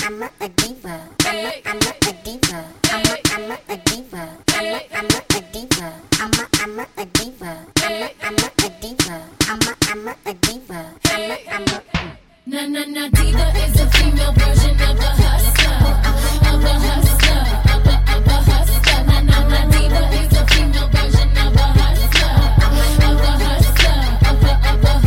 Diva is a female version of a hustler, of a hustler, of a hustler. Diva is a female version of a hustler, of a hustler, of a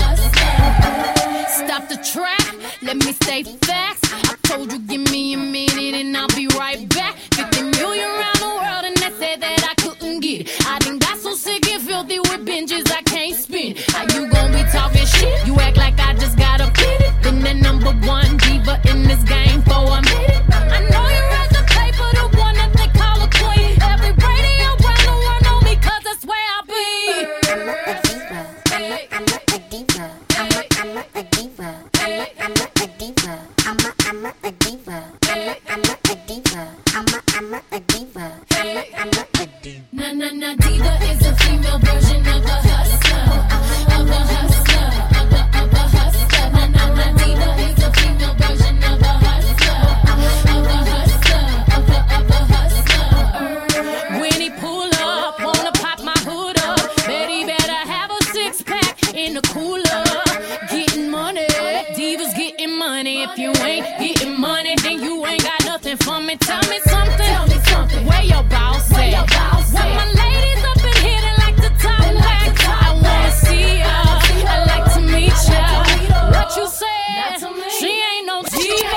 hustler. Stop the track, let me say facts. I told you, give me a minute and I'll be right back. 50 million around the world and they said that I couldn't get it. I done got so sick and filthy with binges I can't spin. How you gon' be talking shit? You act like I just got a pity. Been the number one diva in this game for a minute. I know you read the paper, the one that they call a queen. Every radio around the world know me 'cause that's where I be. I'm a diva. I'm a diva. I'm a diva. I'm a diva. I'm a diva. I'm a diva. I'm a diva. I'm a diva. Diva is a female version of a hustler, of a hustler, of a hustler. Diva is a female version of a hustler, of a hustler, of a hustler. When he pull up, wanna pop my hood up. Betty better have a six pack in the cooler. Getting money, divas getting money. If you ain't getting money, then you ain't got nothing for me. Tell me something. Tell me something. Where your boss at? Where my ladies up in here that like to talk back? I wanna see ya. I like to meet ya. What you said? She ain't no diva.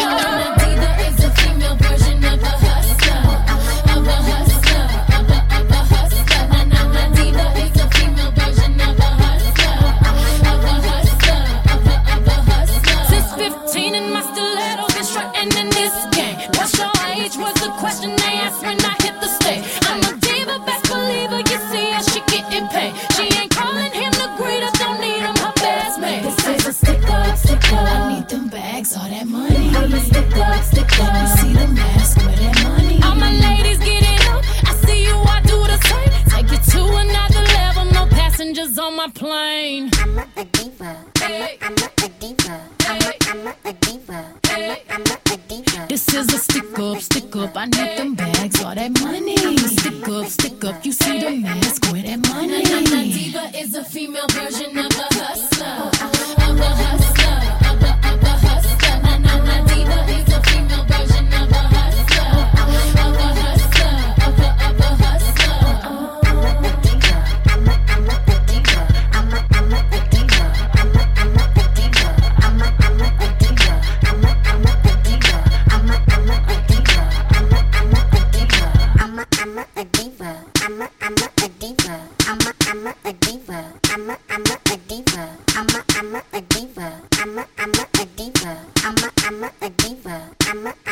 Diva is a female version of a hustler, of a hustler, of a hustler. Diva is a female version of a hustler, of a hustler, of a hustler. Since 15 and my stilettos been strutting in this game. What's your age was the question they asked when I hit the stage. I'm a diva, best believer, you see her, she getting paid. She ain't calling him the greeter, don't need him, her best mate. This is a stick up, I need them bags, all that money. I'm a stick up, you see the mask with that money. All my ladies get it up, I see you, I do the same. Take it to another level, no passengers on my plane. I'm a diva. I'm a diva. I'm a diva. I'm a diva. This is a stick up, I need them bags, all that money. Stick up, you see the mask with that money. Diva is a female version of a hustler, of a hustler, of a hustler. Diva is a female version of a hustler, of a hustler, of a hustler. I'm a diva. I'm a diva. I'm a diva. I'm a diva. I'm a diva. I'm a diva. I'm a diva. I'm a diva. I'm a diva. I'm a diva. I'm a diva. I'm a diva. I'm a diva. I'm a diva. I'm a diva. I'm a